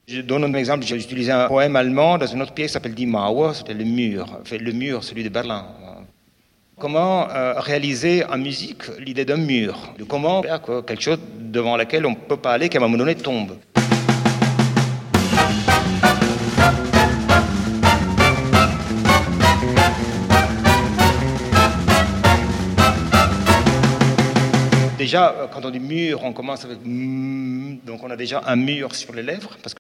Je donne un exemple, j'ai utilisé un poème allemand dans une autre pièce qui s'appelle Die Mauer, c'était le mur, enfin, le mur, celui de Berlin. Comment réaliser en musique l'idée d'un mur, de comment faire quelque chose devant laquelle on ne peut pas aller, qui à un moment donné tombe. Déjà, quand on dit mur, on commence avec donc on a déjà un mur sur les lèvres, parce que